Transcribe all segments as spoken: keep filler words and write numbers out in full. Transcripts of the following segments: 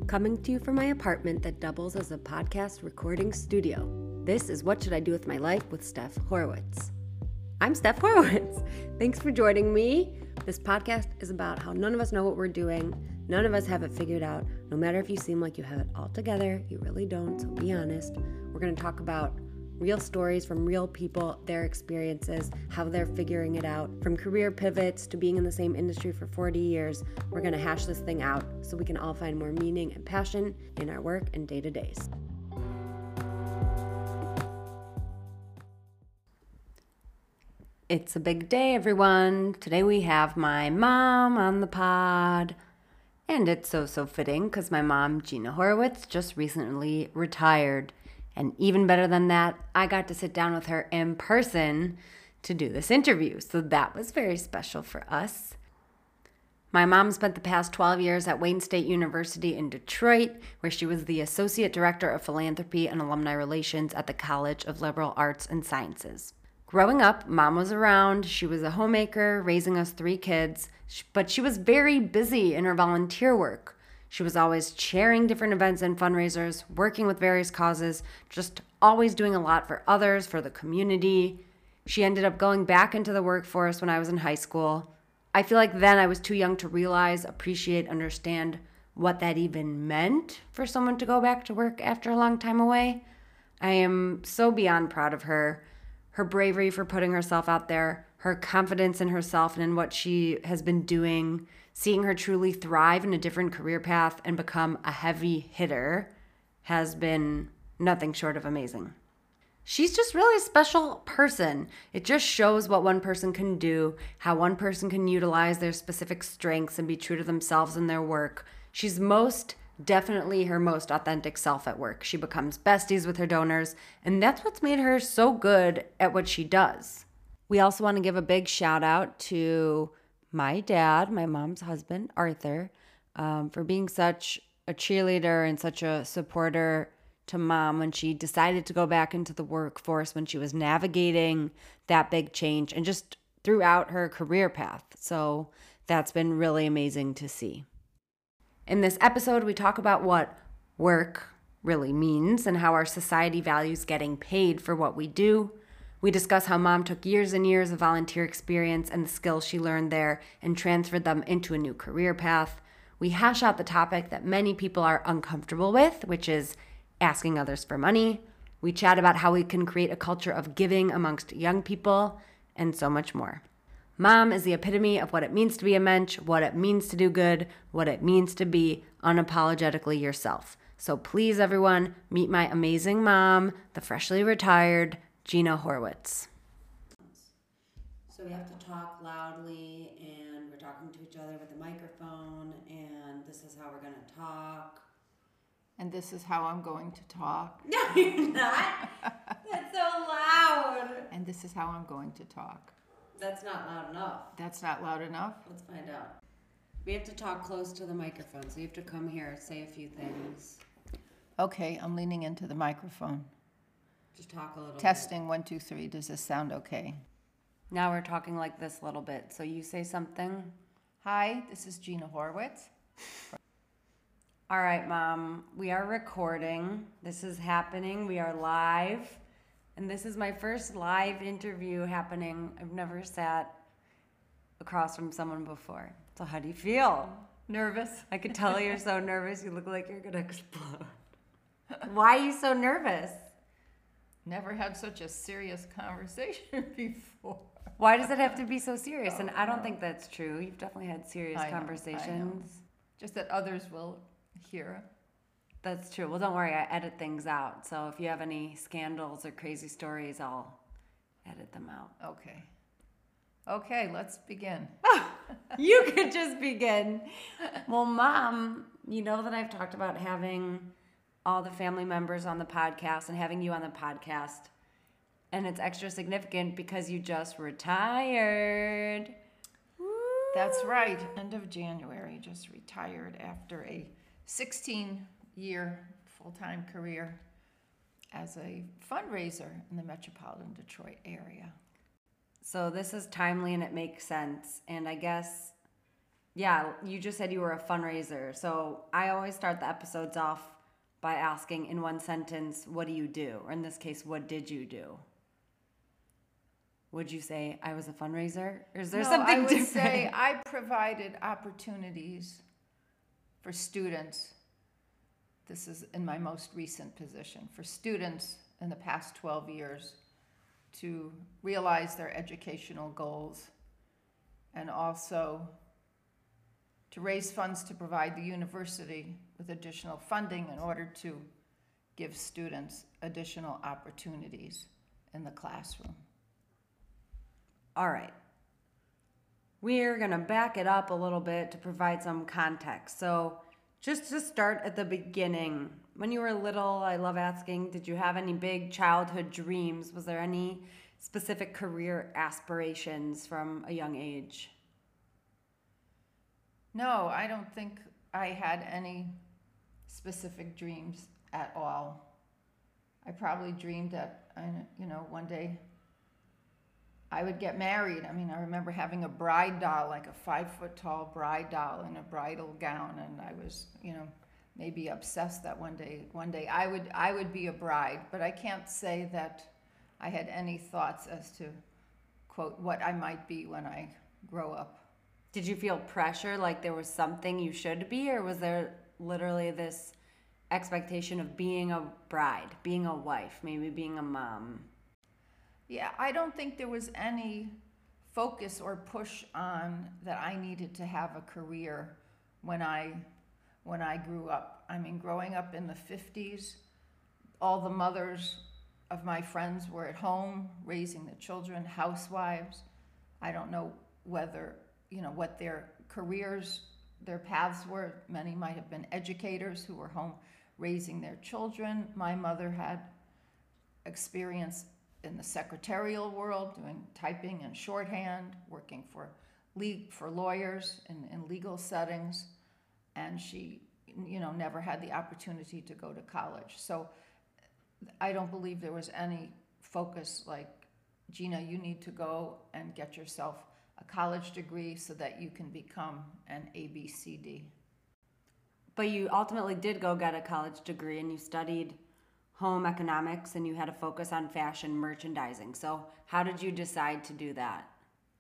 coming to you from my apartment that doubles as a podcast recording studio. This is What Should I Do With My Life with Steph Horowitz. I'm Steph Horowitz. Thanks for joining me. This podcast is about how none of us know what we're doing. None of us have it figured out. No matter if you seem like you have it all together, you really don't, so be honest. We're going to talk about real stories from real people, their experiences, how they're figuring it out. From career pivots to being in the same industry for forty years, we're gonna hash this thing out so we can all find more meaning and passion in our work and day-to-days. It's a big day, everyone. Today we have my mom on the pod. And it's so, so fitting because my mom, Gina Horowitz, just recently retired. And even better than that, I got to sit down with her in person to do this interview. So that was very special for us. My mom spent the past twelve years at Wayne State University in Detroit, where she was the Associate Director of Philanthropy and Alumni Relations at the College of Liberal Arts and Sciences. Growing up, Mom was around. She was a homemaker, raising us three kids, but she was very busy in her volunteer work. She was always chairing different events and fundraisers, working with various causes, just always doing a lot for others, for the community. She ended up going back into the workforce when I was in high school. I feel like then I was too young to realize, appreciate, understand what that even meant for someone to go back to work after a long time away. I am so beyond proud of her. Her bravery for putting herself out there, her confidence in herself and in what she has been doing, seeing her truly thrive in a different career path and become a heavy hitter has been nothing short of amazing. She's just really a special person. It just shows what one person can do, how one person can utilize their specific strengths and be true to themselves in their work. She's most definitely her most authentic self at work. She becomes besties with her donors, and that's what's made her so good at what she does. We also want to give a big shout out to my dad, my mom's husband, Arthur, um, for being such a cheerleader and such a supporter to Mom when she decided to go back into the workforce, when she was navigating that big change and just throughout her career path. So that's been really amazing to see. In this episode, we talk about what work really means and how our society values getting paid for what we do. We discuss how Mom took years and years of volunteer experience and the skills she learned there and transferred them into a new career path. We hash out the topic that many people are uncomfortable with, which is asking others for money. We chat about how we can create a culture of giving amongst young people, and so much more. Mom is the epitome of what it means to be a mensch, what it means to do good, what it means to be unapologetically yourself. So please, everyone, meet my amazing mom, the freshly retired Gina Horowitz. So we have to talk loudly, and we're talking to each other with a microphone, and this is how we're going to talk. And this is how I'm going to talk. No, you're not. That's so loud. And this is how I'm going to talk. That's not loud enough. That's not loud enough? Let's find out. We have to talk close to the microphone, so you have to come here, say a few things. Okay, I'm leaning into the microphone. Just talk a little Testing, bit. one, two, three. Does this sound okay? Now we're talking like this a little bit. So you say something. Hi, this is Gina Horowitz. All right, Mom. We are recording. This is happening. We are live. And this is my first live interview happening. I've never sat across from someone before. So how do you feel? Nervous. I could tell you're so nervous. You look like you're going to explode. Why are you so nervous? Never had such a serious conversation before. Why does it have to be so serious? And I don't think that's true. You've definitely had serious I know, conversations. I know. Just that others will hear. That's true. Well, don't worry. I edit things out. So if you have any scandals or crazy stories, I'll edit them out. Okay. Okay, let's begin. You could just begin. Well, Mom, you know that I've talked about having all the family members on the podcast and having you on the podcast. And it's extra significant because you just retired. That's right. End of January, just retired after a sixteen-year full-time career as a fundraiser in the metropolitan Detroit area. So this is timely and it makes sense. And I guess Yeah, you just said you were a fundraiser. So I always start the episodes off by asking in one sentence, what do you do? Or in this case, what did you do? Would you say I was a fundraiser? Or is there No, something I would different? say I provided opportunities for students. This is in my most recent position, for students in the past twelve years to realize their educational goals, and also to raise funds to provide the university with additional funding in order to give students additional opportunities in the classroom. All right. We're going to back it up a little bit to provide some context. So, just to start at the beginning, when you were little, I love asking, did you have any big childhood dreams? Was there any specific career aspirations from a young age? No, I don't think I had any specific dreams at all. I probably dreamed that, you know, one day I would get married. I mean, I remember having a bride doll, like a five foot tall bride doll in a bridal gown, and I was, you know, maybe obsessed that one day, one day I would, I would be a bride. But I can't say that I had any thoughts as to, quote, what I might be when I grow up. Did you feel pressure, like there was something you should be, or was there literally this expectation of being a bride, being a wife, maybe being a mom? Yeah, I don't think there was any focus or push on that I needed to have a career when I when I grew up. I mean, growing up in the fifties, all the mothers of my friends were at home raising the children, housewives. I don't know whether, you know, what their careers, their paths were. Many might have been educators who were home raising their children. My mother had experience in the secretarial world, doing typing and shorthand, working for le- for lawyers in, in legal settings, and she, you know, never had the opportunity to go to college. So I don't believe there was any focus like, Gina, you need to go and get yourself a college degree so that you can become an A B C D. But you ultimately did go get a college degree and you studied home economics and you had a focus on fashion merchandising. So how did you decide to do that?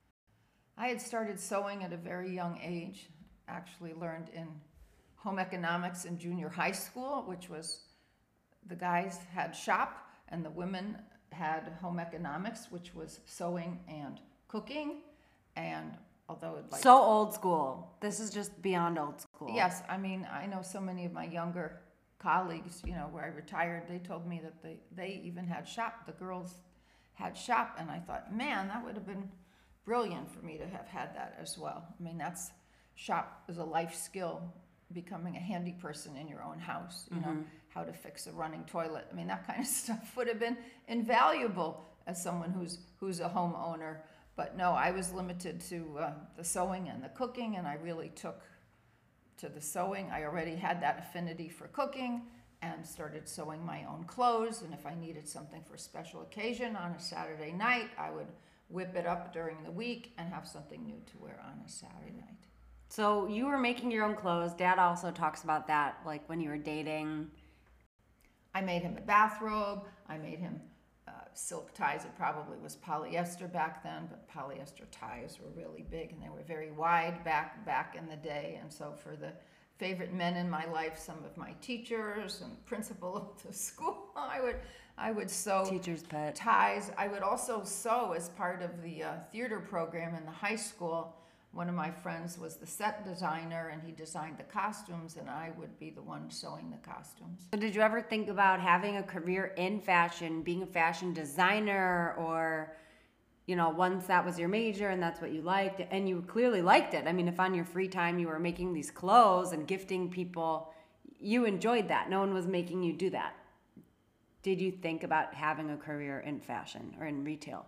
I had started sewing at a very young age, actually learned in home economics in junior high school, which was the guys had shop and the women had home economics, which was sewing and cooking. And although it like so old school, this is just beyond old school. Yes, I mean, I know so many of my younger colleagues, you know, where I retired, they told me that they, they even had shop. The girls had shop, and I thought, man, that would have been brilliant for me to have had that as well. I mean, that's shop is a life skill, becoming a handy person in your own house, you mm-hmm. know, how to fix a running toilet. I mean, that kind of stuff would have been invaluable as someone who's who's a homeowner. But no, I was limited to uh, the sewing and the cooking, and I really took to the sewing. I already had that affinity for cooking and started sewing my own clothes. And if I needed something for a special occasion on a Saturday night, I would whip it up during the week and have something new to wear on a Saturday night. So you were making your own clothes. Dad also talks about that, like when you were dating. I made him a bathrobe. I made him uh, silk ties. It probably was polyester back then, but polyester ties were really big and they were very wide back back in the day. And so for the favorite men in my life, some of my teachers and principal of the school, I would I would sew Teacher's pet. ties. I would also sew as part of the uh, theater program in the high school. One of my friends was the set designer, and he designed the costumes, and I would be the one sewing the costumes. So did you ever think about having a career in fashion, being a fashion designer, or, you know, once that was your major and that's what you liked, and you clearly liked it. I mean, if on your free time you were making these clothes and gifting people, you enjoyed that. No one was making you do that. Did you think about having a career in fashion or in retail?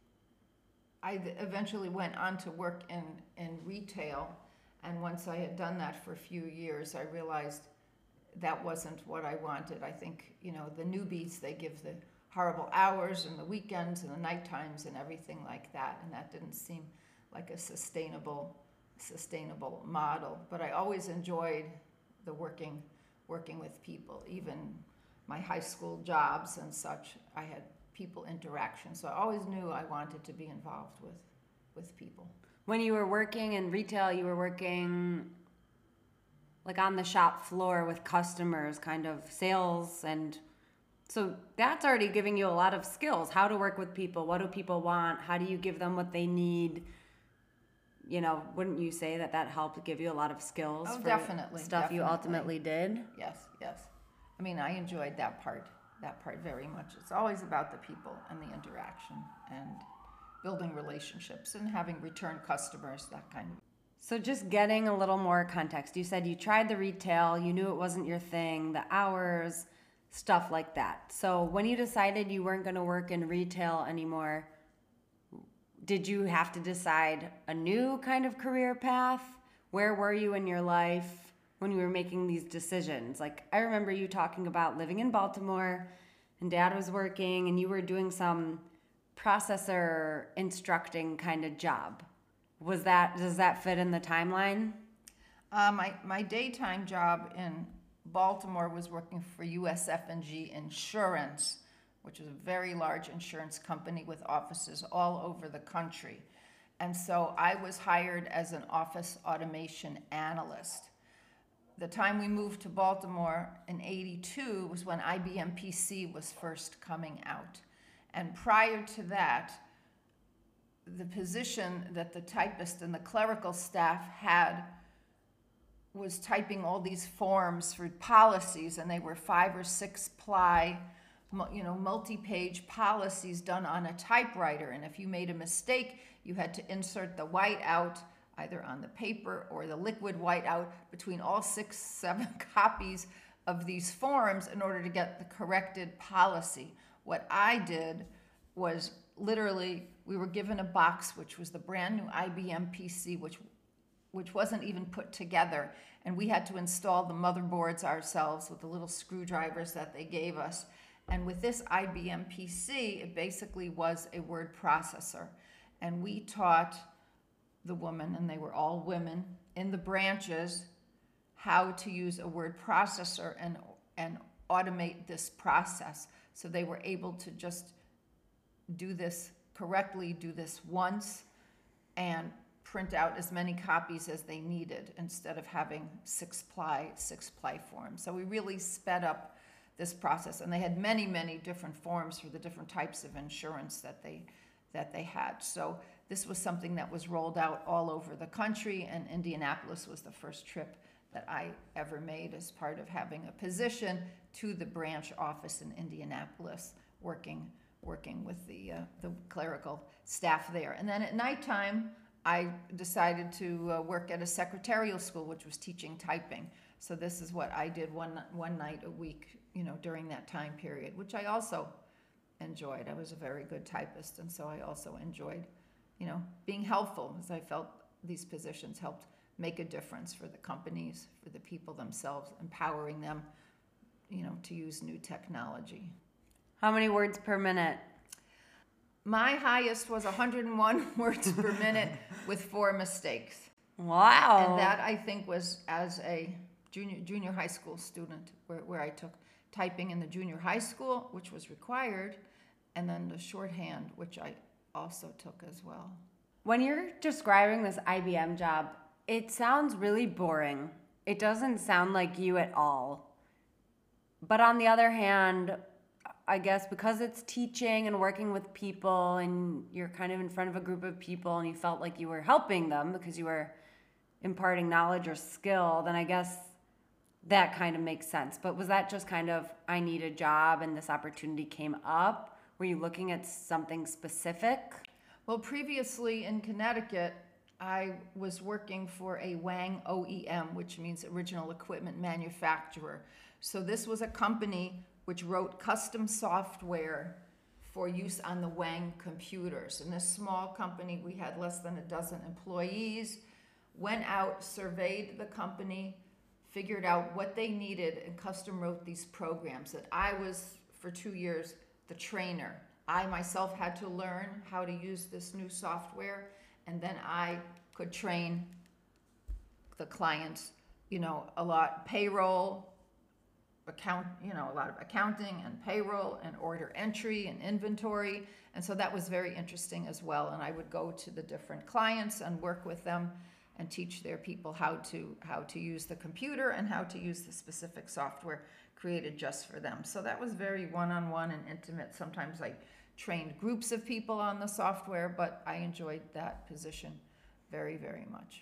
I eventually went on to work in, in retail, and once I had done that for a few years, I realized that wasn't what I wanted. I think, you know, the newbies, they give the horrible hours and the weekends and the night times and everything like that, and that didn't seem like a sustainable sustainable model. But I always enjoyed the working, working with people. Even my high school jobs and such, I had people interaction. So I always knew I wanted to be involved with, with people. When you were working in retail, you were working like on the shop floor with customers, kind of sales, and so that's already giving you a lot of skills. How to work with people, what do people want, how do you give them what they need? You know, wouldn't you say that that helped give you a lot of skills Oh, for definitely, stuff definitely. you ultimately did? Yes, yes. I mean, I enjoyed that part, that part very much. It's always about the people and the interaction and building relationships and having return customers, that kind of. So just getting a little more context. You said you tried the retail, you knew it wasn't your thing, the hours, stuff like that. So when you decided you weren't going to work in retail anymore, did you have to decide a new kind of career path? Where were you in your life when you were making these decisions? Like, I remember you talking about living in Baltimore and Dad was working and you were doing some processor instructing kind of job. Was that, does that fit in the timeline? Uh, my, my daytime job in Baltimore was working for U S F and G Insurance, which is a very large insurance company with offices all over the country. And so I was hired as an office automation analyst. The time we moved to Baltimore in eighty-two was when I B M P C was first coming out. And prior to that, the position that the typist and the clerical staff had was typing all these forms for policies, and they were five or six ply, you know, multi-page policies done on a typewriter. And if you made a mistake, you had to insert the whiteout either on the paper or the liquid whiteout between all six, seven copies of these forms in order to get the corrected policy. What I did was literally, we were given a box, which was the brand new I B M P C, which which wasn't even put together. And we had to install the motherboards ourselves with the little screwdrivers that they gave us. And with this I B M P C, it basically was a word processor. And we taught the women, and they were all women, in the branches, how to use a word processor and, and automate this process. So they were able to just do this correctly, do this once, and print out as many copies as they needed instead of having six ply, six ply forms. So we really sped up this process, and they had many, many different forms for the different types of insurance that they that they had. So this was something that was rolled out all over the country, and Indianapolis was the first trip that I ever made as part of having a position to the branch office in Indianapolis, working working with the uh, the clerical staff there. And then at nighttime, I decided to uh, work at a secretarial school, which was teaching typing. So this is what I did one one night a week, you know, during that time period, which I also enjoyed. I was a very good typist, and so I also enjoyed, you know, being helpful, as I felt these positions helped make a difference for the companies, for the people themselves, empowering them, you know, to use new technology. How many words per minute? My highest was one hundred one words per minute with four mistakes. Wow. And that, I think, was as a junior junior high school student, where, where I took typing in the junior high school, which was required, and then the shorthand, which I also took as well. When you're describing this I B M job, it sounds really boring. It doesn't sound like you at all. But on the other hand, I guess because it's teaching and working with people and you're kind of in front of a group of people and you felt like you were helping them because you were imparting knowledge or skill, then I guess that kind of makes sense. But was that just kind of, I need a job and this opportunity came up? Were you looking at something specific? Well, previously in Connecticut, I was working for a Wang O E M, which means Original Equipment Manufacturer. So this was a company which wrote custom software for use on the Wang computers. In this small company, we had less than a dozen employees, went out, surveyed the company, figured out what they needed, and custom wrote these programs that I was, for two years, the trainer. I myself had to learn how to use this new software, and then I could train the clients, you know, a lot payroll, account, you know, a lot of accounting and payroll and order entry and inventory. And so that was very interesting as well. And I would go to the different clients and work with them and teach their people how to how to use the computer and how to use the specific software created just for them. So that was very one-on-one and intimate. Sometimes I trained groups of people on the software, but I enjoyed that position very, very much.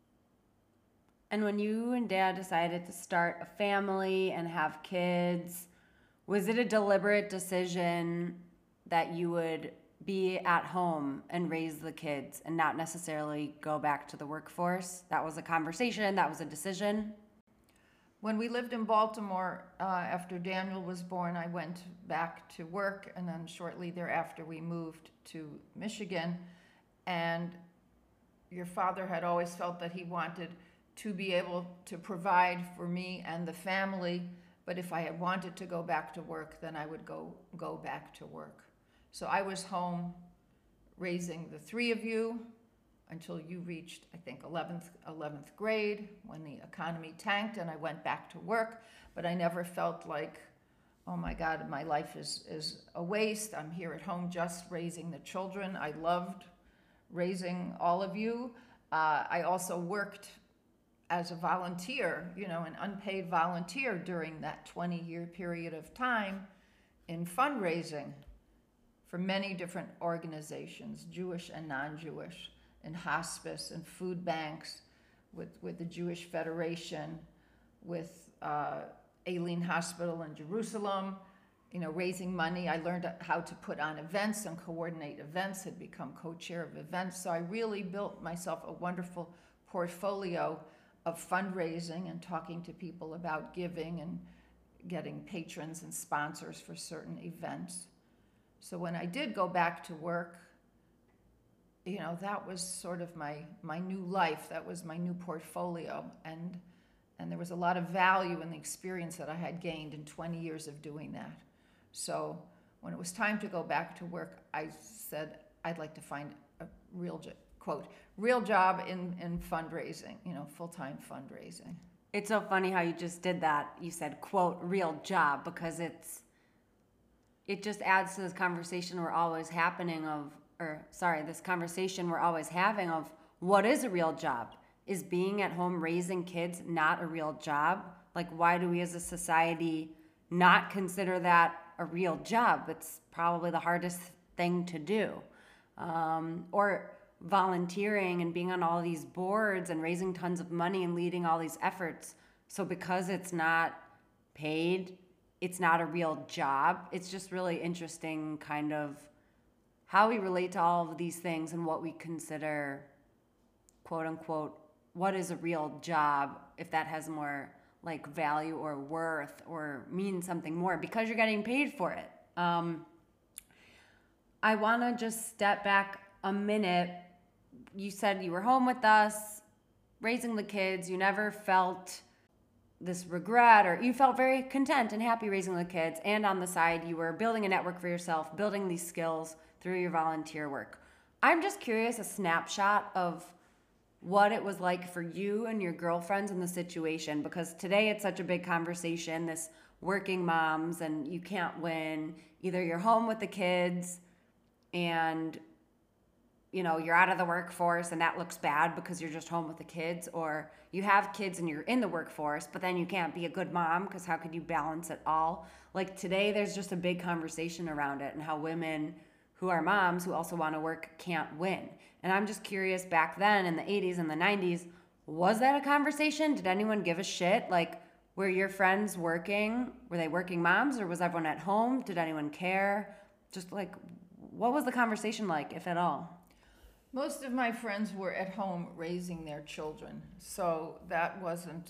And when you and Dad decided to start a family and have kids, was it a deliberate decision that you would be at home and raise the kids and not necessarily go back to the workforce? That was a conversation, that was a decision? When we lived in Baltimore, uh, after Daniel was born, I went back to work, and then shortly thereafter we moved to Michigan. And your father had always felt that he wanted to be able to provide for me and the family, but if I had wanted to go back to work, then I would go go back to work. So I was home raising the three of you until you reached, I think, eleventh, eleventh grade, when the economy tanked and I went back to work. But I never felt like, oh my God, my life is, is a waste. I'm here at home just raising the children. I loved raising all of you. Uh, I also worked as a volunteer, you know, an unpaid volunteer during that twenty-year period of time in fundraising for many different organizations, Jewish and non-Jewish, in hospice and food banks, with, with the Jewish Federation, with uh, Aileen Hospital in Jerusalem, you know, raising money. I learned how to put on events and coordinate events, had become co-chair of events. So I really built myself a wonderful portfolio of fundraising and talking to people about giving and getting patrons and sponsors for certain events. So when I did go back to work, you know, that was sort of my, my new life. That was my new portfolio. And, and there was a lot of value in the experience that I had gained in twenty years of doing that. So when it was time to go back to work, I said, I'd like to find a real, jo- quote, real job in, in fundraising, you know, full-time fundraising. It's so funny how you just did that. You said, quote, real job, because it's, it just adds to this conversation we're always happening of, or sorry, this conversation we're always having of what is a real job? Is being at home raising kids not a real job? Like, why do we as a society not consider that a real job? It's probably the hardest thing to do. Um, or volunteering and being on all these boards and raising tons of money and leading all these efforts. So because it's not paid, it's not a real job. It's just really interesting kind of how we relate to all of these things and what we consider, quote unquote, what is a real job, if that has more like value or worth or means something more because you're getting paid for it. Um, I want to just step back a minute. You said you were home with us, raising the kids. You never felt this regret, or you felt very content and happy raising the kids. And on the side, you were building a network for yourself, building these skills through your volunteer work. I'm just curious, a snapshot of what it was like for you and your girlfriends in the situation, because today it's such a big conversation, this working moms, and you can't win. Either you're home with the kids and you know, you're out of the workforce and that looks bad because you're just home with the kids, or you have kids and you're in the workforce, but then you can't be a good mom because how could you balance it all? Like today, there's just a big conversation around it and how women who are moms who also want to work can't win. And I'm just curious, back then in the eighties and the nineties, was that a conversation? Did anyone give a shit? Like, were your friends working? Were they working moms, or was everyone at home? Did anyone care? Just like, what was the conversation like, if at all? Most of my friends were at home raising their children, so that wasn't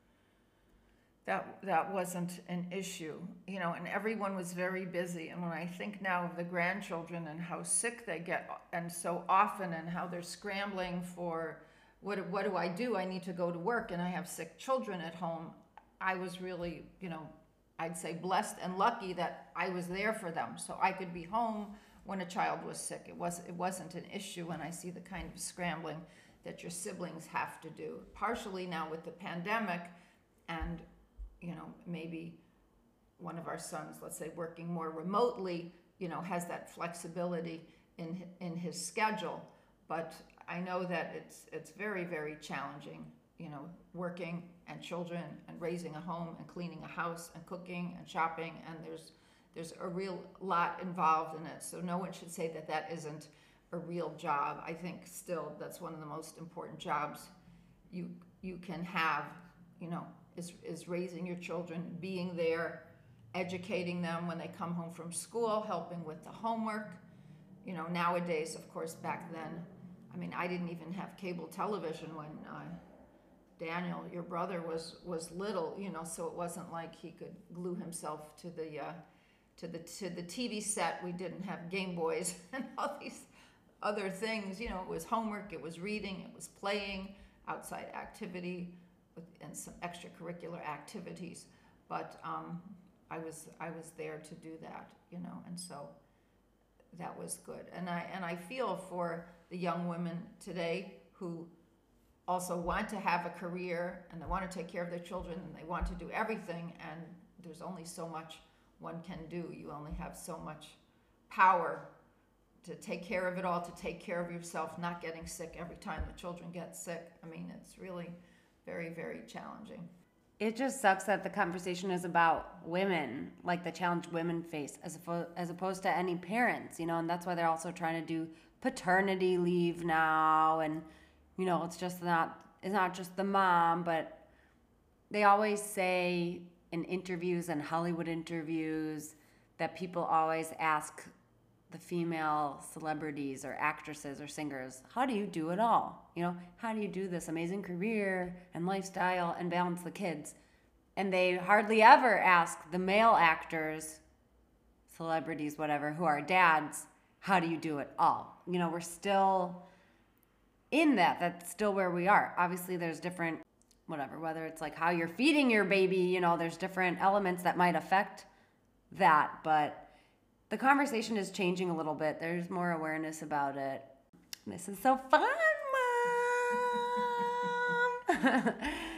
that that wasn't an issue, you know, and everyone was very busy. And when I think now of the grandchildren and how sick they get, and so often, and how they're scrambling for what what do I do? I need to go to work, and I have sick children at home. I was really, you know, I'd say blessed and lucky that I was there for them, so I could be home when a child was sick. It was it wasn't an issue when I see the kind of scrambling that your siblings have to do. Partially now with the pandemic, and you know, maybe one of our sons, let's say, working more remotely, you know, has that flexibility in in his schedule. But I know that it's it's very, very challenging, you know, working and children and raising a home and cleaning a house and cooking and shopping, and there's there's a real lot involved in it. So no one should say that that isn't a real job. I think still that's one of the most important jobs you you can have, you know, is is raising your children, being there, educating them when they come home from school, helping with the homework. You know, nowadays, of course, back then, I mean, I didn't even have cable television when uh, Daniel, your brother, was was little, you know, so it wasn't like he could glue himself to the uh, to the to the T V set. We didn't have Game Boys and all these other things. You know, it was homework, it was reading, it was playing, outside activity, with, and some extracurricular activities. But um, I was I was there to do that, you know, and so that was good. And I and I feel for the young women today who also want to have a career and they want to take care of their children and they want to do everything, and there's only so much one can do. You only have so much power to take care of it all, to take care of yourself, not getting sick every time the children get sick. I mean, it's really very, very challenging. It just sucks that the conversation is about women, like the challenge women face, as opposed, as opposed to any parents, you know, and that's why they're also trying to do paternity leave now. And, you know, it's just not, it's not just the mom, but they always say in interviews and Hollywood interviews that people always ask the female celebrities or actresses or singers, how do you do it all? You know, how do you do this amazing career and lifestyle and balance the kids? And they hardly ever ask the male actors, celebrities, whatever, who are dads, how do you do it all? You know, we're still in that. That's still where we are. Obviously, there's different, whatever, whether it's like how you're feeding your baby, you know, there's different elements that might affect that, but the conversation is changing a little bit. There's more awareness about it. This is so fun, Mom!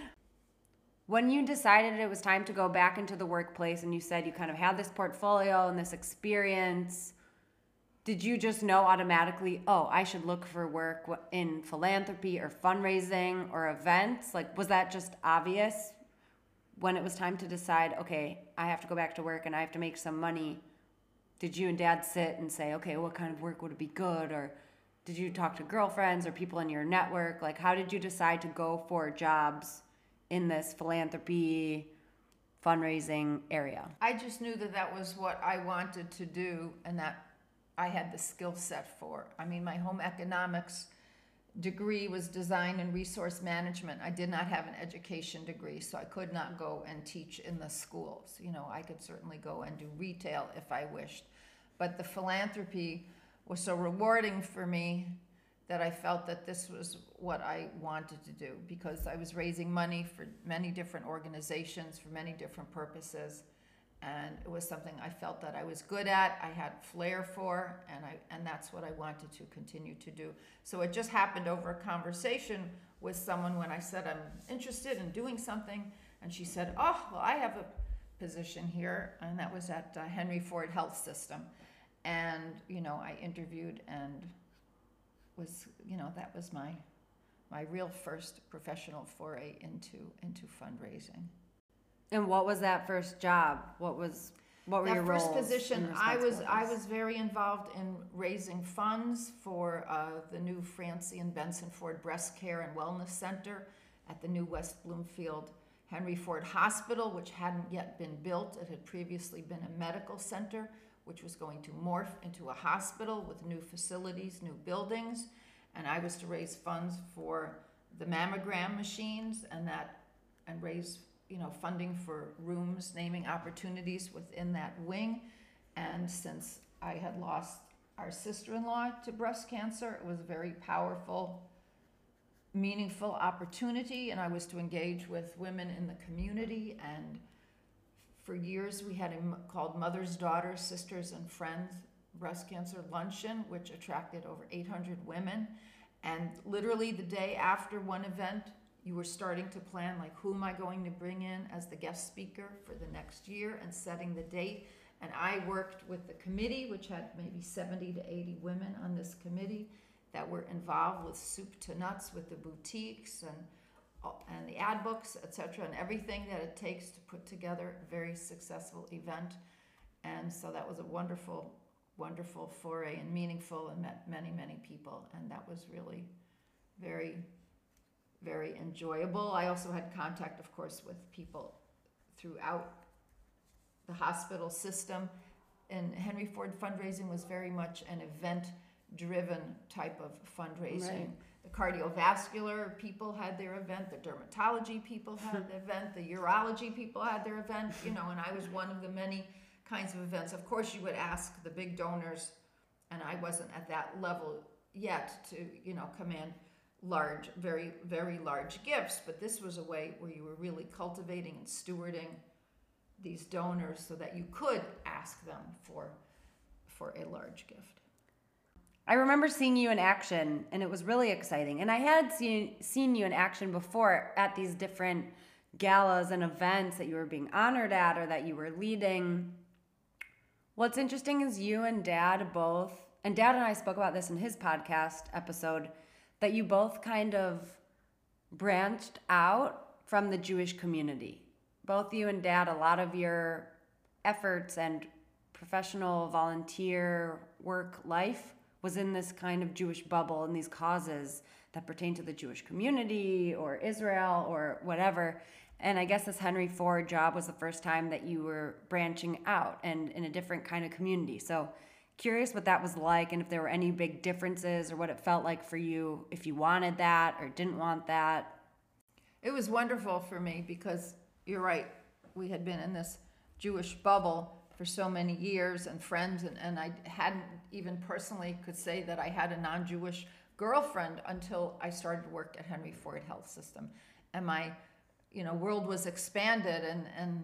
When you decided it was time to go back into the workplace and you said you kind of had this portfolio and this experience, did you just know automatically, oh, I should look for work in philanthropy or fundraising or events? Like, was that just obvious when it was time to decide, okay, I have to go back to work and I have to make some money? Did you and Dad sit and say, okay, what kind of work would be good? Or did you talk to girlfriends or people in your network? Like, how did you decide to go for jobs in this philanthropy, fundraising area? I just knew that that was what I wanted to do and that I had the skill set for. I mean, my home economics degree was design and resource management. I did not have an education degree, so I could not go and teach in the schools. You know, I could certainly go and do retail if I wished. But the philanthropy was so rewarding for me that I felt that this was what I wanted to do, because I was raising money for many different organizations for many different purposes. And it was something I felt that I was good at, I had flair for, and I and that's what I wanted to continue to do. So it just happened over a conversation with someone when I said I'm interested in doing something, and she said, oh, well, I have a position here, and that was at uh, Henry Ford Health System. And, you know, I interviewed and was, you know, that was my my real first professional foray into into fundraising. And what was that first job? What was what were that your first roles? position? I was I was very involved in raising funds for uh, the new Francie and Benson Ford Breast Care and Wellness Center at the new West Bloomfield Henry Ford Hospital, which hadn't yet been built. It had previously been a medical center, which was going to morph into a hospital with new facilities, new buildings, and I was to raise funds for the mammogram machines and that and raise you know, funding for rooms, naming opportunities within that wing. And since I had lost our sister-in-law to breast cancer, it was a very powerful, meaningful opportunity, and I was to engage with women in the community. And for years we had a m- called Mothers, Daughters, Sisters, and Friends Breast Cancer Luncheon, which attracted over eight hundred women. And literally the day after one event, you were starting to plan, like, who am I going to bring in as the guest speaker for the next year, and setting the date. And I worked with the committee, which had maybe seventy to eighty women on this committee that were involved with soup to nuts, with the boutiques and and the ad books, et cetera, and everything that it takes to put together a very successful event. And so that was a wonderful, wonderful foray, and meaningful, and met many, many people. And that was really very, very enjoyable. I also had contact, of course, with people throughout the hospital system. And Henry Ford fundraising was very much an event-driven type of fundraising. Right. The cardiovascular people had their event, the dermatology people had the event, the urology people had their event, you know, and I was one of the many kinds of events. Of course, you would ask the big donors, and I wasn't at that level yet to, you know, command large, very, very large gifts, but this was a way where you were really cultivating and stewarding these donors so that you could ask them for, for a large gift. I remember seeing you in action, and it was really exciting. And I had seen seen you in action before at these different galas and events that you were being honored at or that you were leading. What's interesting is you and Dad both, and Dad and I spoke about this in his podcast episode, that you both kind of branched out from the Jewish community. Both you and Dad, a lot of your efforts and professional volunteer work life was in this kind of Jewish bubble and these causes that pertain to the Jewish community or Israel or whatever. And I guess this Henry Ford job was the first time that you were branching out and in a different kind of community. So curious what that was like, and if there were any big differences or what it felt like for you, if you wanted that or didn't want that. It was wonderful for me because you're right. We had been in this Jewish bubble for so many years and friends, and, and I hadn't even personally could say that I had a non-Jewish girlfriend until I started to work at Henry Ford Health System. And my, you know, world was expanded, and, and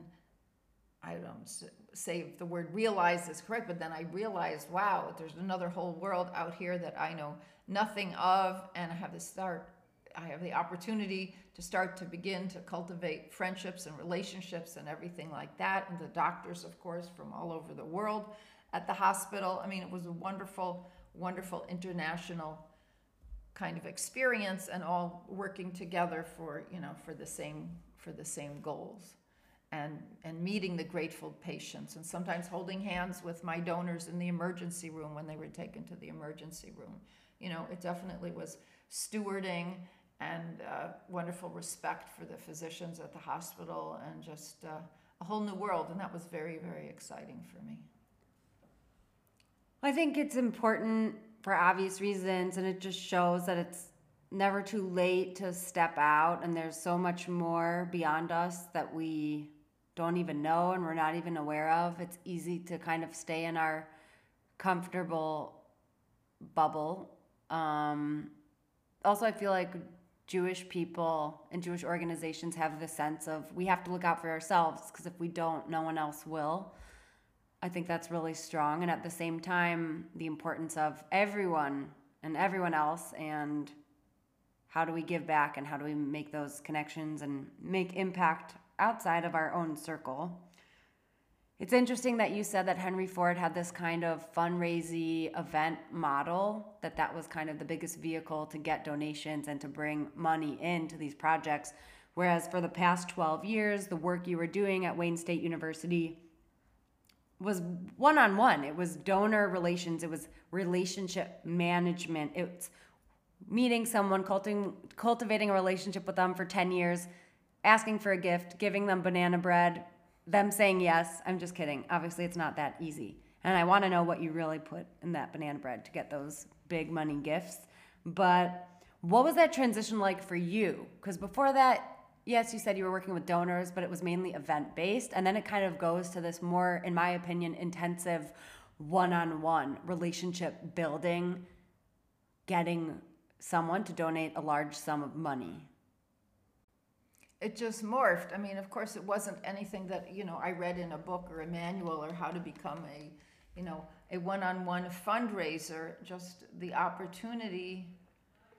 I don't say if the word realize is correct, but then I realized, wow, there's another whole world out here that I know nothing of, and I have to start, I have the opportunity to start to begin to cultivate friendships and relationships and everything like that. And the doctors, of course, from all over the world at the hospital. I mean, it was a wonderful, wonderful international kind of experience, and all working together for, you know, for the same, for the same goals. And, and meeting the grateful patients, and sometimes holding hands with my donors in the emergency room when they were taken to the emergency room. You know, it definitely was stewarding and uh, wonderful respect for the physicians at the hospital, and just uh, a whole new world. And that was very, very exciting for me. I think it's important for obvious reasons, and it just shows that it's never too late to step out, and there's so much more beyond us that we don't even know and we're not even aware of. It's easy to kind of stay in our comfortable bubble. Um, also, I feel like Jewish people and Jewish organizations have the sense of we have to look out for ourselves, because if we don't, no one else will. I think that's really strong. And at the same time, the importance of everyone and everyone else, and how do we give back, and how do we make those connections and make impact outside of our own circle. It's interesting that you said that Henry Ford had this kind of fundraising event model, that that was kind of the biggest vehicle to get donations and to bring money into these projects. Whereas for the past twelve years, the work you were doing at Wayne State University was one-on-one. It was donor relations. It was relationship management. It's meeting someone, culti- cultivating a relationship with them for ten years, asking for a gift, giving them banana bread, them saying yes. I'm just kidding. Obviously, it's not that easy. And I want to know what you really put in that banana bread to get those big money gifts. But what was that transition like for you? Because before that, yes, you said you were working with donors, but it was mainly event-based. And then it kind of goes to this more, in my opinion, intensive one-on-one relationship building, getting someone to donate a large sum of money. It just morphed. I mean, of course, it wasn't anything that, you know, I read in a book or a manual, or how to become a, you know, a one-on-one fundraiser. Just the opportunity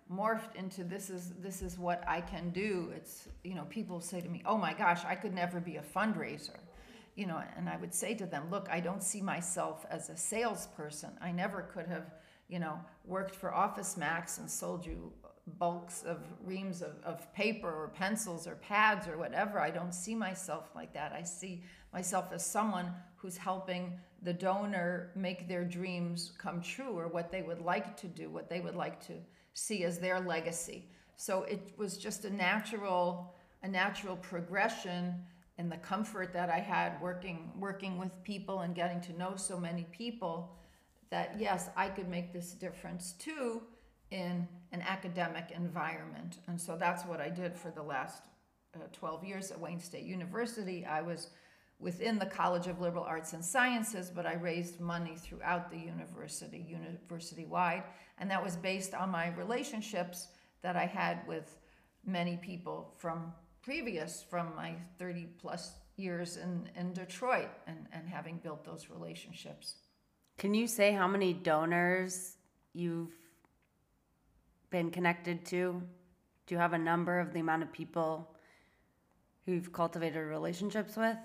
morphed into this is this is what I can do. It's, you know, people say to me, oh my gosh, I could never be a fundraiser. You know, and I would say to them, look, I don't see myself as a salesperson. I never could have, you know, worked for Office Max and sold you bulks of reams of, of paper or pencils or pads or whatever. I don't see myself like that. I see myself as someone who's helping the donor make their dreams come true, or what they would like to do, what they would like to see as their legacy. So it was just a natural, a natural progression, and the comfort that I had working working with people and getting to know so many people, that yes, I could make this difference too in an academic environment. And so that's what I did for the last uh, twelve years at Wayne State University. I was within the College of Liberal Arts and Sciences, but I raised money throughout the university, university-wide, and that was based on my relationships that I had with many people from previous, from my thirty plus years in, in Detroit, and, and having built those relationships. Can you say how many donors you've been connected to? Do you have a number of the amount of people who you've cultivated relationships with?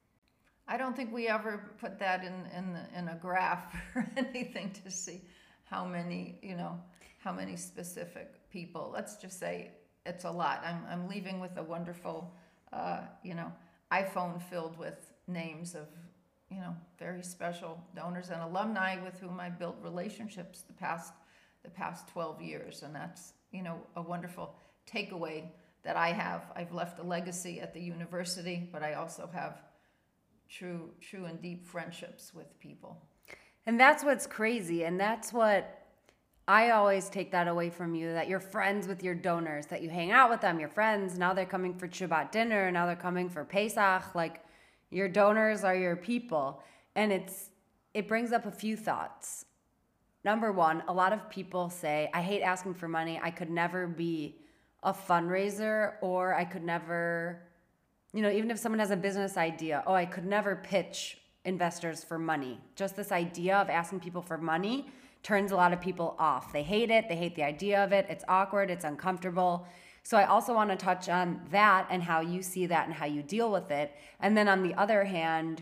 I don't think we ever put that in in, the, in a graph or anything to see how many, you know, how many specific people. Let's just say it's a lot. I'm I'm leaving with a wonderful, uh, you know, iPhone filled with names of, you know, very special donors and alumni with whom I built relationships the past the past twelve years, and that's, you know, a wonderful takeaway that I have. I've left a legacy at the university, but I also have true true and deep friendships with people. And that's what's crazy, and that's what I always take that away from you, that you're friends with your donors, that you hang out with them, you're friends. Now they're coming for Shabbat dinner, now they're coming for Pesach. Like, your donors are your people. And it's it brings up a few thoughts. Number one, a lot of people say, I hate asking for money. I could never be a fundraiser, or I could never, you know, even if someone has a business idea, oh, I could never pitch investors for money. Just this idea of asking people for money turns a lot of people off. They hate it. They hate the idea of it. It's awkward. It's uncomfortable. So I also want to touch on that and how you see that and how you deal with it. And then on the other hand,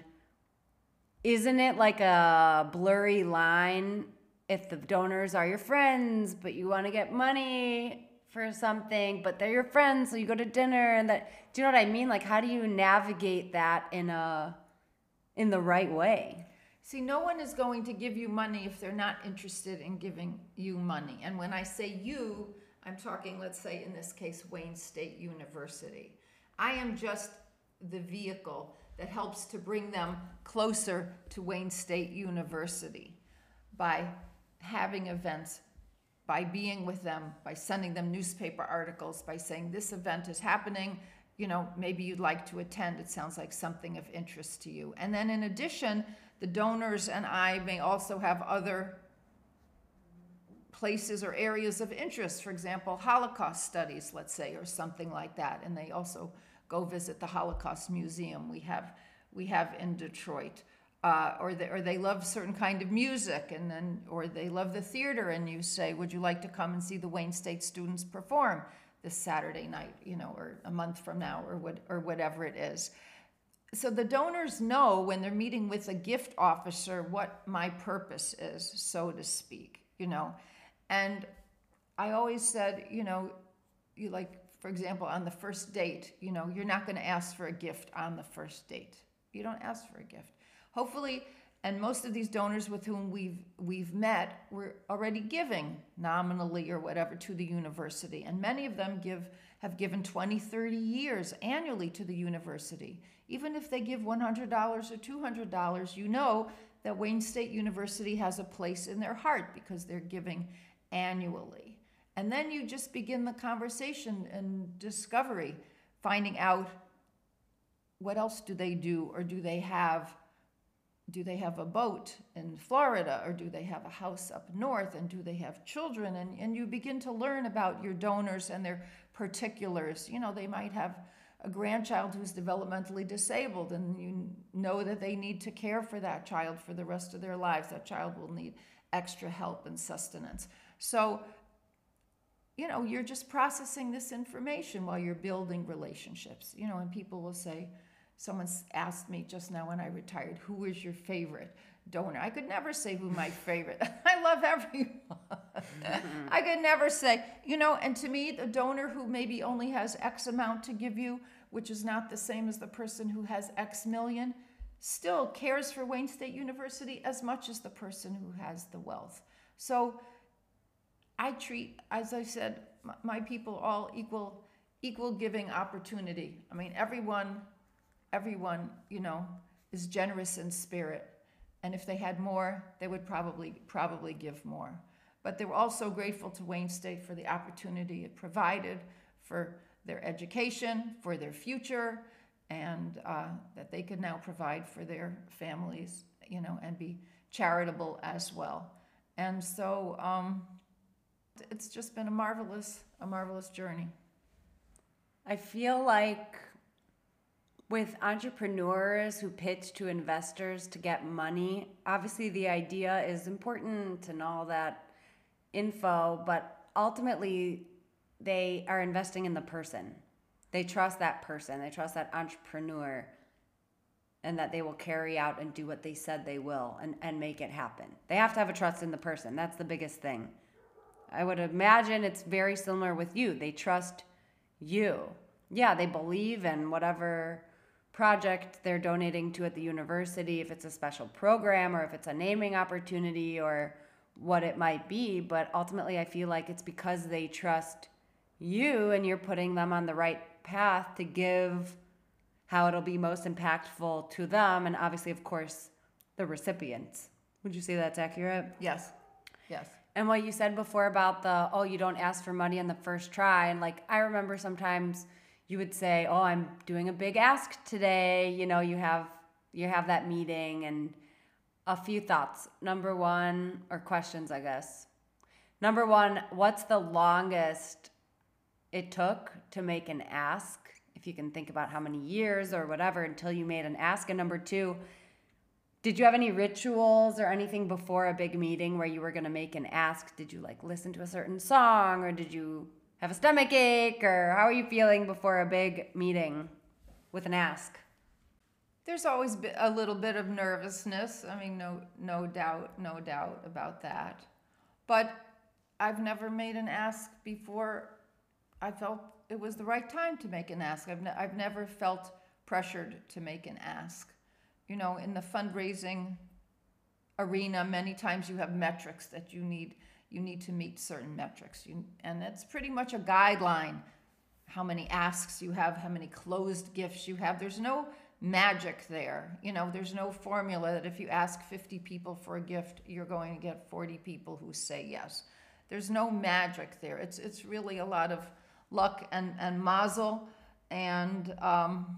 isn't it like a blurry line if the donors are your friends, but you want to get money for something, but they're your friends, so you go to dinner and that, do you know what I mean? Like, how do you navigate that in a, in the right way? See, no one is going to give you money if they're not interested in giving you money. And when I say you, I'm talking, let's say in this case, Wayne State University. I am just the vehicle that helps to bring them closer to Wayne State University by having events, by being with them, by sending them newspaper articles, by saying this event is happening, you know, maybe you'd like to attend. It sounds like something of interest to you. And then in addition, the donors and I may also have other places or areas of interest. For example, Holocaust studies, let's say, or something like that. And they also go visit the Holocaust Museum we have we have in Detroit. Uh, or, they, or they love certain kind of music, and then, or they love the theater, and you say, would you like to come and see the Wayne State students perform this Saturday night, you know, or a month from now, or what, or whatever it is. So the donors know when they're meeting with a gift officer what my purpose is, so to speak, you know. And I always said, you know, you like, for example, on the first date, you know, you're not going to ask for a gift on the first date. You don't ask for a gift. Hopefully, and most of these donors with whom we've we've met were already giving nominally or whatever to the university. And many of them give have given twenty, thirty years annually to the university. Even if they give one hundred dollars or two hundred dollars, you know that Wayne State University has a place in their heart because they're giving annually. And then you just begin the conversation and discovery, finding out what else do they do, or do they have Do they have a boat in Florida, or do they have a house up north, and do they have children? And, and you begin to learn about your donors and their particulars. You know, they might have a grandchild who's developmentally disabled, and you know that they need to care for that child for the rest of their lives. That child will need extra help and sustenance. So you know, you're just processing this information while you're building relationships. You know, and people will say, someone's asked me just now when I retired, who is your favorite donor? I could never say who my favorite. I love everyone. Mm-hmm. I could never say, you know, and to me, the donor who maybe only has X amount to give you, which is not the same as the person who has X million, still cares for Wayne State University as much as the person who has the wealth. So I treat, as I said, my, my people all equal, equal giving opportunity. I mean, everyone, everyone, you know, is generous in spirit. And if they had more, they would probably, probably give more. But they were also grateful to Wayne State for the opportunity it provided for their education, for their future, and uh, that they could now provide for their families, you know, and be charitable as well. And so um, it's just been a marvelous, a marvelous journey. I feel like with entrepreneurs who pitch to investors to get money, obviously the idea is important and all that info, but ultimately they are investing in the person. They trust that person. They trust that entrepreneur, and that they will carry out and do what they said they will and, and make it happen. They have to have a trust in the person. That's the biggest thing. I would imagine it's very similar with you. They trust you. Yeah, they believe in whatever project they're donating to at the university, if it's a special program or if it's a naming opportunity or what it might be. But ultimately, I feel like it's because they trust you and you're putting them on the right path to give how it'll be most impactful to them, and obviously, of course, the recipients. Would you say that's accurate? Yes, yes. And what you said before about the, oh, you don't ask for money on the first try, and like, I remember sometimes you would say, oh, I'm doing a big ask today, you know, you have you have that meeting, and a few thoughts. Number one, or questions, I guess. Number one, what's the longest it took to make an ask? If you can think about how many years or whatever until you made an ask. And number two, did you have any rituals or anything before a big meeting where you were going to make an ask? Did you like listen to a certain song, or did you have a stomach ache, or how are you feeling before a big meeting with an ask? There's always a little bit of nervousness. I mean, no, no doubt, no doubt about that. But I've never made an ask before I felt it was the right time to make an ask. I've, ne- I've never felt pressured to make an ask. You know, in the fundraising arena, many times you have metrics that you need you need to meet certain metrics. You, and it's pretty much a guideline, how many asks you have, how many closed gifts you have. There's no magic there. You know, there's no formula that if you ask fifty people for a gift, you're going to get forty people who say yes. There's no magic there. It's it's really a lot of luck and, and mazel, and um,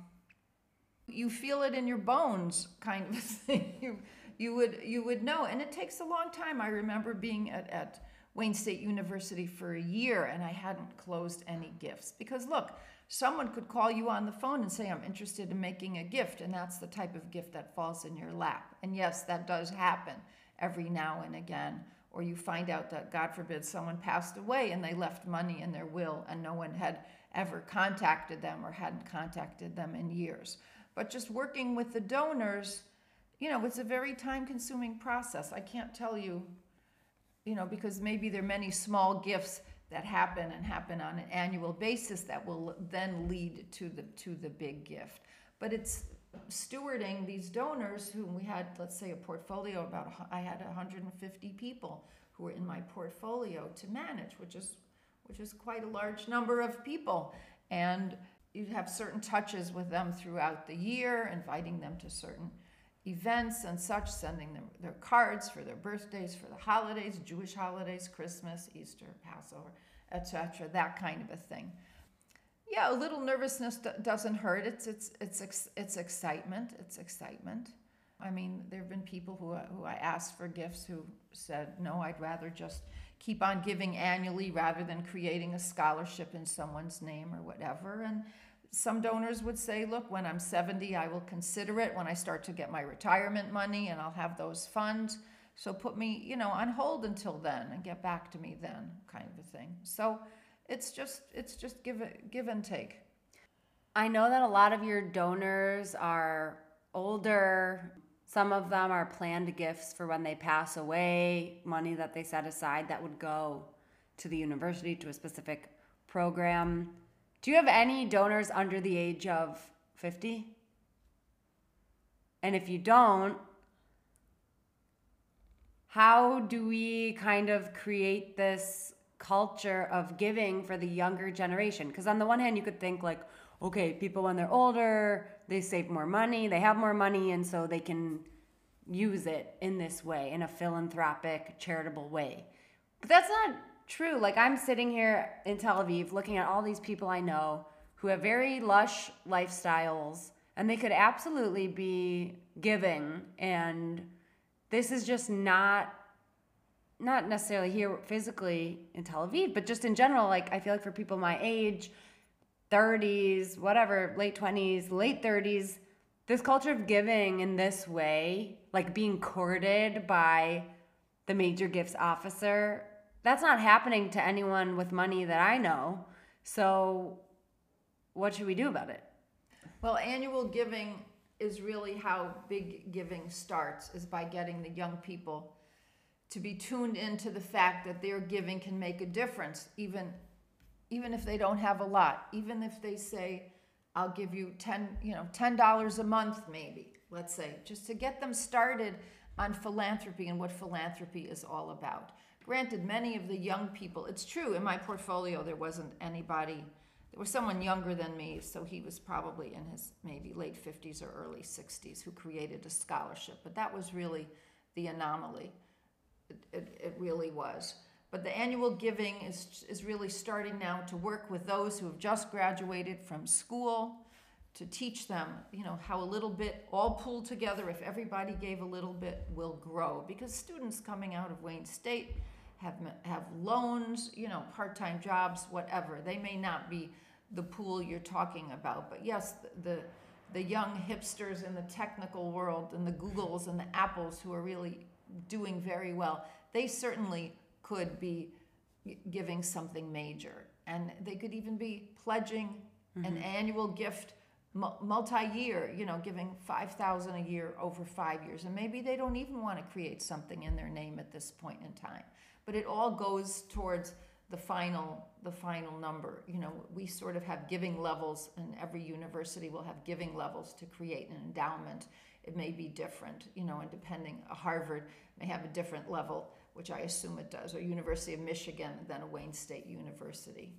you feel it in your bones, kind of a thing. You, you would you would know, and it takes a long time. I remember being at, at Wayne State University for a year, and I hadn't closed any gifts. Because look, someone could call you on the phone and say, I'm interested in making a gift, and that's the type of gift that falls in your lap. And yes, that does happen every now and again. Or you find out that, God forbid, someone passed away and they left money in their will and no one had ever contacted them or hadn't contacted them in years. But just working with the donors, you know, it's a very time-consuming process. I can't tell you, you know, because maybe there are many small gifts that happen and happen on an annual basis that will then lead to the to the big gift. But it's stewarding these donors who we had, let's say, a portfolio about, I had one hundred fifty people who were in my portfolio to manage, which is which is quite a large number of people. And you have certain touches with them throughout the year, inviting them to certain events and such, sending them their cards for their birthdays, for the holidays, Jewish holidays, Christmas, Easter, Passover, et cetera, that kind of a thing. Yeah, a little nervousness d- doesn't hurt. It's it's it's ex- it's excitement. It's excitement. I mean, there have been people who who I asked for gifts who said, no, I'd rather just keep on giving annually rather than creating a scholarship in someone's name or whatever. And some donors would say, look, when I'm seventy, I will consider it when I start to get my retirement money, and I'll have those funds. So put me, you know, on hold until then and get back to me then, kind of a thing. So it's just it's just give it, give and take. I know that a lot of your donors are older. Some of them are planned gifts for when they pass away, money that they set aside that would go to the university, to a specific program. Do you have any donors under the age of fifty? And if you don't, how do we kind of create this culture of giving for the younger generation? Because on the one hand, you could think like, okay, people when they're older, they save more money, they have more money, and so they can use it in this way, in a philanthropic, charitable way. But that's not true. Like, I'm sitting here in Tel Aviv looking at all these people I know who have very lush lifestyles, and they could absolutely be giving, and this is just not not necessarily here physically in Tel Aviv, but just in general. Like, I feel like for people my age, thirties, whatever, late twenties, late thirties, this culture of giving in this way, like being courted by the major gifts officer, that's not happening to anyone with money that I know. So what should we do about it? Well, annual giving is really how big giving starts, is by getting the young people to be tuned into the fact that their giving can make a difference, even even if they don't have a lot, even if they say, I'll give you ten, you know, ten dollars a month, maybe, let's say, just to get them started on philanthropy and what philanthropy is all about. Granted, many of the young people, it's true, in my portfolio, there wasn't anybody, there was someone younger than me, so he was probably in his maybe late fifties or early sixties who created a scholarship, but that was really the anomaly. It, it, it really was. But the annual giving is is really starting now to work with those who have just graduated from school, to teach them, you know, how a little bit, all pulled together, if everybody gave a little bit, will grow. Because students coming out of Wayne State have have loans, you know, part-time jobs, whatever. They may not be the pool you're talking about, but yes, the, the the young hipsters in the technical world and the Googles and the Apples who are really doing very well, they certainly could be giving something major, and they could even be pledging mm-hmm. an annual gift, multi-year, you know, giving five thousand a year over five years, and maybe they don't even want to create something in their name at this point in time. But it all goes towards the final, the final number. You know, we sort of have giving levels, and every university will have giving levels to create an endowment. It may be different, you know, and depending, Harvard may have a different level, which I assume it does, or University of Michigan than a Wayne State University.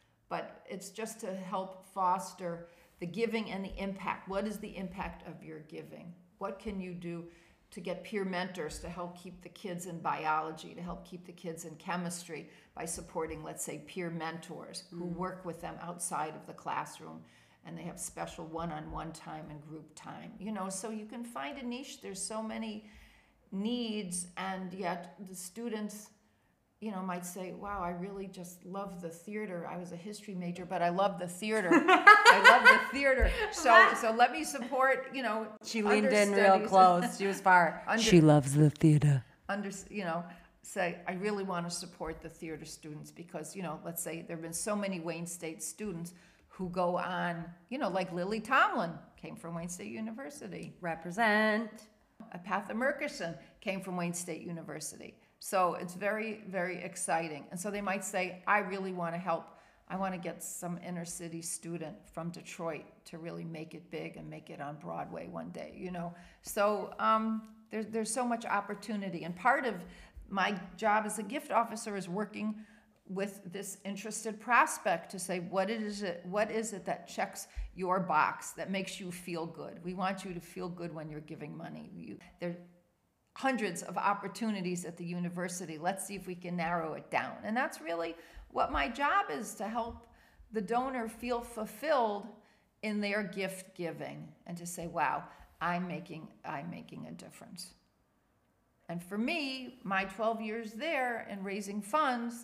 But it's just to help foster the giving and the impact. What is the impact of your giving? What can you do to get peer mentors to help keep the kids in biology, to help keep the kids in chemistry by supporting, let's say, peer mentors who mm. work with them outside of the classroom, and they have special one-on-one time and group time. You know, so you can find a niche. There's so many needs, and yet the students, you know, might say, wow, I really just love the theater. I was a history major, but I love the theater. I love the theater. So so let me support, you know, she leaned in real close. She was far. Under, she loves the theater. Under, you know, say, I really want to support the theater students because, you know, let's say there have been so many Wayne State students who go on, you know, like Lily Tomlin came from Wayne State University. Represent. Apatha Murkison came from Wayne State University. So it's very, very exciting. And so they might say, I really want to help. I want to get some inner city student from Detroit to really make it big and make it on Broadway one day, you know. So um, there's, there's so much opportunity. And part of my job as a gift officer is working with this interested prospect to say, what is it, what is it that checks your box, that makes you feel good? We want you to feel good when you're giving money. You, there are hundreds of opportunities at the university. Let's see if we can narrow it down. And that's really what my job is, to help the donor feel fulfilled in their gift giving and to say, wow, I'm making, I'm making a difference. And for me, my twelve years there in raising funds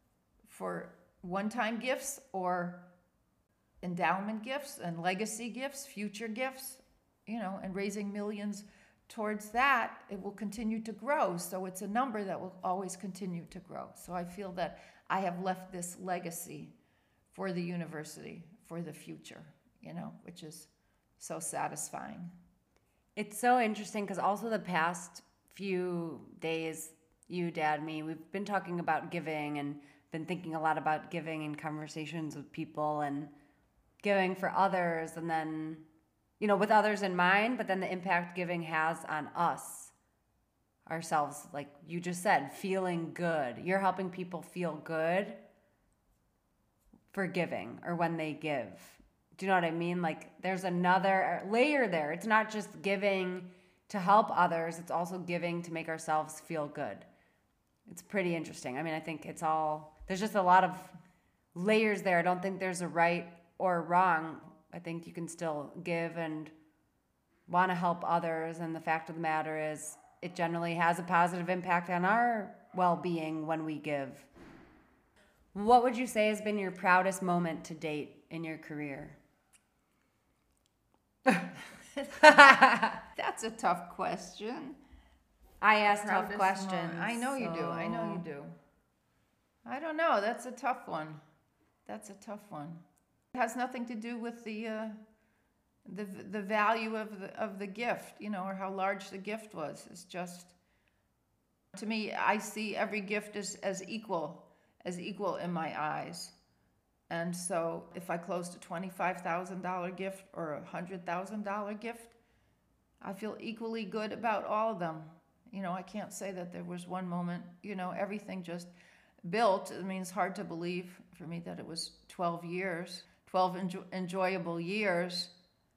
for one-time gifts or endowment gifts and legacy gifts, future gifts, you know, and raising millions towards that, it will continue to grow. So it's a number that will always continue to grow. So I feel that I have left this legacy for the university, for the future, you know, which is so satisfying. It's so interesting because also the past few days, you, Dad, me, we've been talking about giving and been thinking a lot about giving in conversations with people and giving for others, and then, you know, with others in mind, but then the impact giving has on us, ourselves. Like you just said, feeling good. You're helping people feel good for giving or when they give. Do you know what I mean? Like there's another layer there. It's not just giving to help others. It's also giving to make ourselves feel good. It's pretty interesting. I mean, I think it's all, there's just a lot of layers there. I don't think there's a right or wrong. I think you can still give and want to help others. And the fact of the matter is it generally has a positive impact on our well-being when we give. What would you say has been your proudest moment to date in your career? That's a tough question. I ask Proudest tough questions. moment. I know you do. I know you do. I don't know. That's a tough one. That's a tough one. It has nothing to do with the uh, the the value of the of the gift, you know, or how large the gift was. It's just, to me, I see every gift as as equal, as equal in my eyes. And so, if I closed a twenty-five thousand dollar gift or a one hundred thousand dollar gift, I feel equally good about all of them. You know, I can't say that there was one moment, you know, everything just built. I mean, it's hard to believe for me that it was twelve years, twelve enjo- enjoyable years.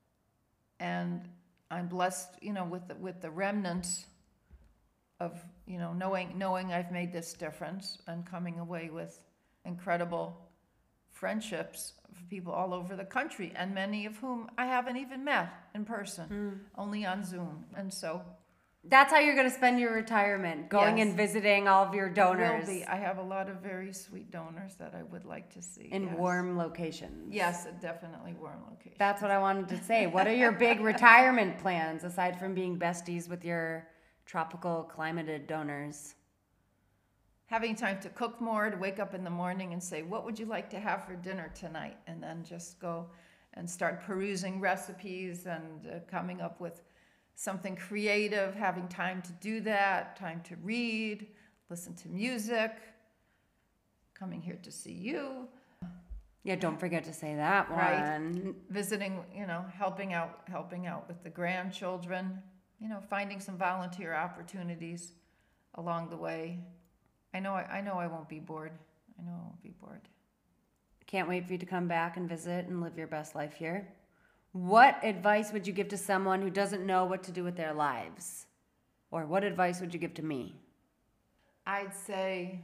And I'm blessed, you know, with the, with the remnants of, you know, knowing, knowing I've made this difference and coming away with incredible friendships of people all over the country, and many of whom I haven't even met in person, mm. only on Zoom. And so that's how you're going to spend your retirement, going yes. and visiting all of your donors. Will be. I have a lot of very sweet donors that I would like to see. In yes. warm locations. Yes, definitely warm locations. That's what I wanted to say. What are your big retirement plans, aside from being besties with your tropical climated donors? Having time to cook more, to wake up in the morning and say, what would you like to have for dinner tonight? And then just go and start perusing recipes and uh, coming up with something creative, having time to do that, time to read, listen to music, coming here to see you. Yeah, don't forget to say that one. Right. Visiting, you know, helping out, helping out with the grandchildren, you know, finding some volunteer opportunities along the way. I know I, I know I won't be bored. I know I won't be bored. Can't wait for you to come back and visit and live your best life here. What advice would you give to someone who doesn't know what to do with their lives? Or what advice would you give to me? I'd say,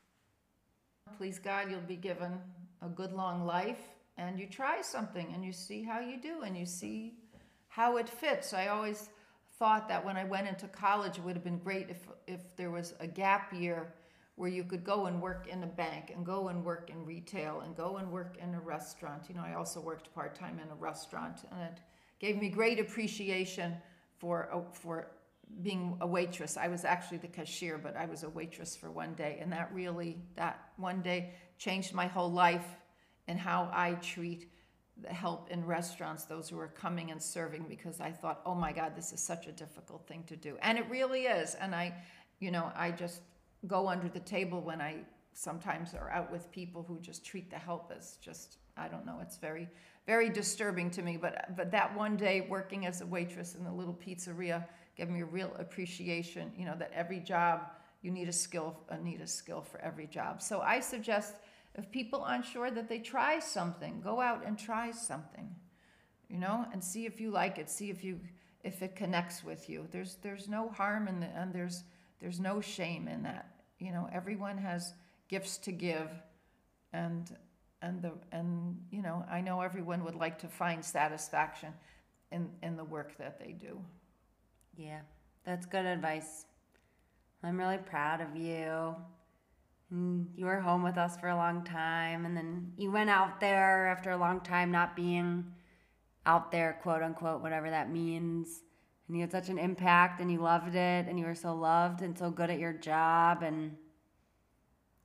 please God, you'll be given a good long life, and you try something and you see how you do and you see how it fits. I always thought that when I went into college, it would have been great if if there was a gap year where you could go and work in a bank and go and work in retail and go and work in a restaurant. You know, I also worked part-time in a restaurant, and it gave me great appreciation for for being a waitress. I was actually the cashier, but I was a waitress for one day, and that really, that one day changed my whole life and how I treat the help in restaurants, those who are coming and serving, because I thought, oh my God, this is such a difficult thing to do. And it really is. And I, you know, I just go under the table when I sometimes are out with people who just treat the help as just, I don't know, it's very, very disturbing to me. But but that one day working as a waitress in a little pizzeria gave me a real appreciation, you know, that every job, you need a skill, uh, need a skill for every job. So I suggest if people aren't sure that they try something, go out and try something, you know, and see if you like it, see if you, if it connects with you. There's there's no harm in the, and there's there's no shame in that. You know, everyone has gifts to give, and and the and you know, I know everyone would like to find satisfaction in in the work that they do. Yeah, that's good advice. I'm really proud of you. You were home with us for a long time, and then you went out there after a long time not being out there, quote unquote, whatever that means. And you had such an impact, and you loved it, and you were so loved and so good at your job, and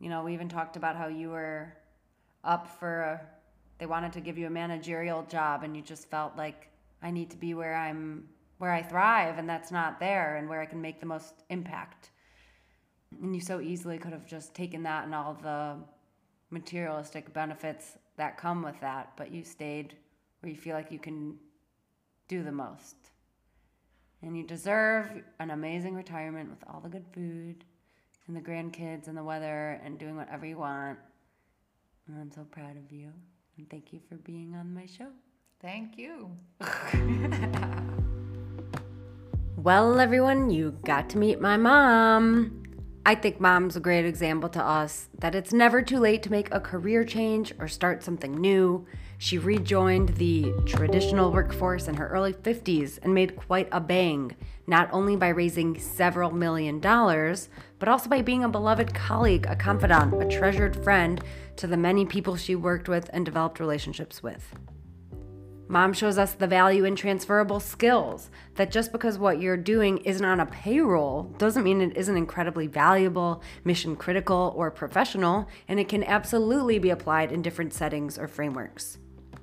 You know, we even talked about how you were up for a, they wanted to give you a managerial job and you just felt like I need to be where I'm, where I thrive, and that's not there, and where I can make the most impact. And you so easily could have just taken that and all the materialistic benefits that come with that, but you stayed where you feel like you can do the most. And you deserve an amazing retirement with all the good food and the grandkids and the weather and doing whatever you want. And I'm so proud of you. And thank you for being on my show. Thank you. Well, everyone, you got to meet my mom. I think mom's a great example to us that it's never too late to make a career change or start something new. She rejoined the traditional workforce in her early fifties and made quite a bang, not only by raising several million dollars, but also by being a beloved colleague, a confidant, a treasured friend to the many people she worked with and developed relationships with. Mom shows us the value in transferable skills, that just because what you're doing isn't on a payroll doesn't mean it isn't incredibly valuable, mission critical, or professional, and it can absolutely be applied in different settings or frameworks.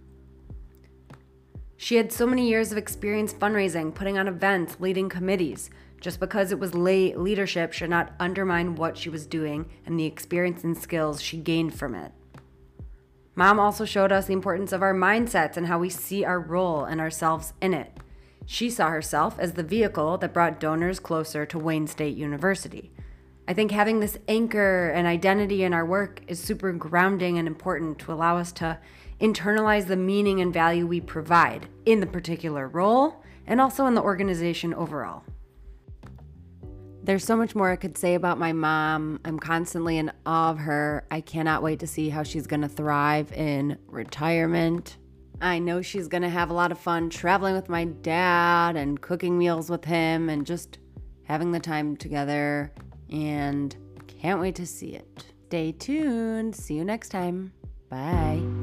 She had so many years of experience fundraising, putting on events, leading committees. Just because it was lay leadership should not undermine what she was doing and the experience and skills she gained from it. Mom also showed us the importance of our mindsets and how we see our role and ourselves in it. She saw herself as the vehicle that brought donors closer to Wayne State University. I think having this anchor and identity in our work is super grounding and important to allow us to internalize the meaning and value we provide in the particular role and also in the organization overall. There's so much more I could say about my mom. I'm constantly in awe of her. I cannot wait to see how she's going to thrive in retirement. I know she's going to have a lot of fun traveling with my dad and cooking meals with him and just having the time together, and can't wait to see it. Stay tuned. See you next time. Bye.